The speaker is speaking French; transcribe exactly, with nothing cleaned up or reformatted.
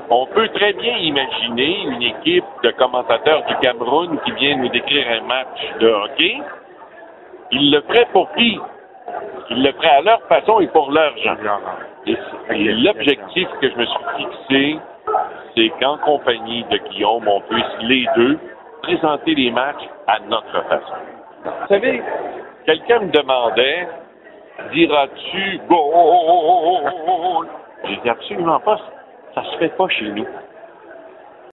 On peut très bien imaginer une équipe de commentateurs du Cameroun qui vient nous décrire un match de hockey. Ils le feraient pour qui? Ils le feraient à leur façon et pour leur gens. Et, et l'objectif que je me suis fixé, c'est qu'en compagnie de Guillaume, on puisse les deux présenter les matchs à notre façon. Vous savez, quelqu'un me demandait, diras-tu goal? J'ai dit absolument pas, ça se fait pas chez nous.